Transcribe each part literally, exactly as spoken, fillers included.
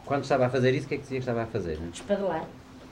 quando estava a fazer isso, o que é que dizia que estava a fazer? Né? Espadelar.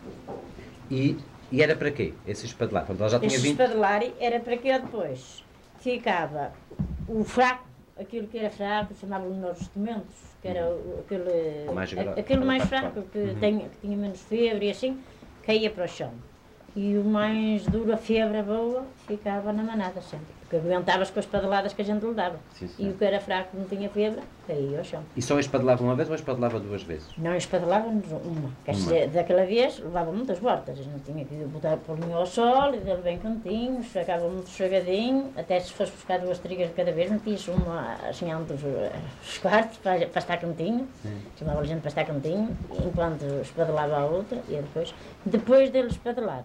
E, e era para quê, esse espadelar? Quando ela já tinha Esse vindo... espadelar era para que eu depois ficava o fraco, aquilo que era fraco, chamavam-lhe nos instrumentos, que era o- aquele Mais grosso, aquele mais aquela fraco, parte que, uhum. tem, que tinha menos febre e assim, caía para o chão. E o mais duro, a febre boa, ficava na manada sempre. Porque aguentavas com as padeladas que a gente lhe dava. Sim, E o que era fraco, que não tinha febre, caía ao chão. E só espadelava uma vez ou espadelava duas vezes? Não espadelávamos uma. Quer dizer, daquela vez levava muitas voltas. A gente tinha que botar por mim ao sol, e dele bem cantinho, esfregava muito esfregadinho, até se fosse buscar duas trigas de cada vez, metias uma assim entre os, os quartos para, para estar cantinho. Chamava a gente para estar cantinho, enquanto espadelava a outra, e depois, depois dele espadelado.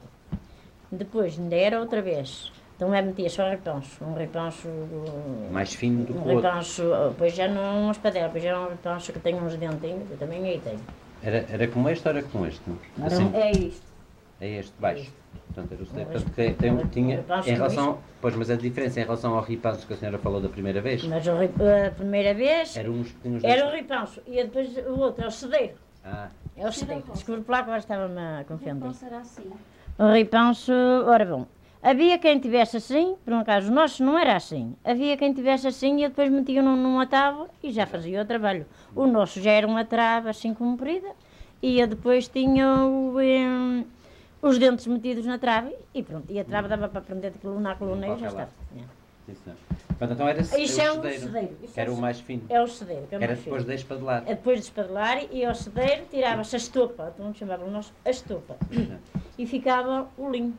Depois ainda era outra vez. Então é metia só ripanço, um ripanço... Mais fino do que um o outro. ripanço, depois já não espadela, depois já é um ripanço que tem uns dentinhos, eu também aí tenho. Era, era como este ou era como este? Não? Assim, é isto. É este, baixo. É isto. Portanto, era o Não, Portanto, este- tem, tem, o tinha, ripanço em com relação... Pois, mas a diferença em relação ao ripanço que a senhora falou da primeira vez, Mas o rip- a primeira vez eram uns pequenos... era o ripanço e depois o outro é o cedeiro. Ah, É o cedeiro. Desculpe lá que agora estava-me a confundir. Então será assim. O ripanço, ora bom, havia quem tivesse assim, por um acaso o nosso não era assim. Havia quem tivesse assim e depois metia num, numa tábua e já fazia o trabalho. O nosso já era uma trava assim comprida e eu depois tinha o, em, os dentes metidos na trave e pronto. E a trava dava para prender de coluna a coluna e já estava. sim, senhor. Portanto, então era esse, Isso o é o cedeiro, cedeiro. Isso que era é o mais fino. É o cedeiro, que é o Era mais depois fino. de espadelar. É depois de espadelar e ao cedeiro tirava-se a estopa, então chamava o nosso a estopa, e ficava o linho.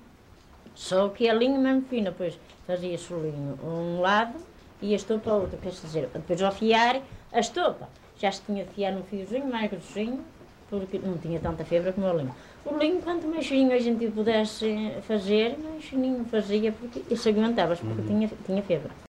Só que a linha mesmo fina, depois fazia-se o linho a um lado e a estopa ao outro, quer dizer, depois ao fiar a estopa, já se tinha de fiar num fiozinho mais grossinho, porque não tinha tanta febre como o linho. O linho, quanto mais fininho a gente pudesse fazer, mais fininho fazia, porque isso aguentava-se, porque tinha, tinha febre.